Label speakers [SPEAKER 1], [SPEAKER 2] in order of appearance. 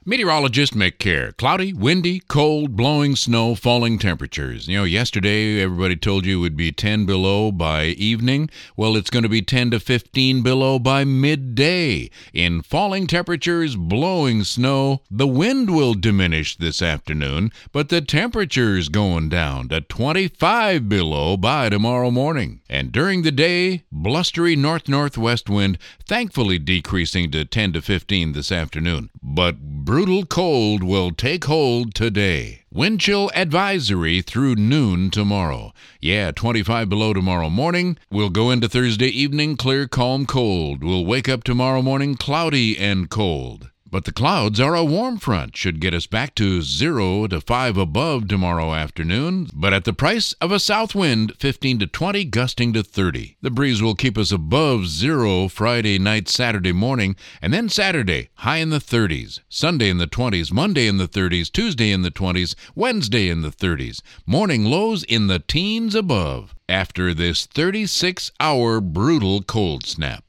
[SPEAKER 1] Meteorologist Mick Kerr. Cloudy, windy, cold, blowing snow, falling temperatures. Yesterday everybody told you it would be 10 below by evening. Well, it's going to be 10 to 15 below by midday. In falling temperatures, blowing snow, the wind will diminish this afternoon, but the temperature's going down to 25 below by tomorrow morning. And during the day, blustery north-northwest wind, thankfully decreasing to 10 to 15 this afternoon. But brutal cold will take hold today. Wind chill advisory through noon tomorrow. 25 below tomorrow morning. We'll go into Thursday evening clear, calm, cold. We'll wake up tomorrow morning cloudy and cold. But the clouds are a warm front, should get us back to 0 to 5 above tomorrow afternoon, but at the price of a south wind, 15 to 20, gusting to 30. The breeze will keep us above 0 Friday night, Saturday morning, and then Saturday, high in the 30s. Sunday in the 20s, Monday in the 30s, Tuesday in the 20s, Wednesday in the 30s. Morning lows in the teens above after this 36-hour brutal cold snap.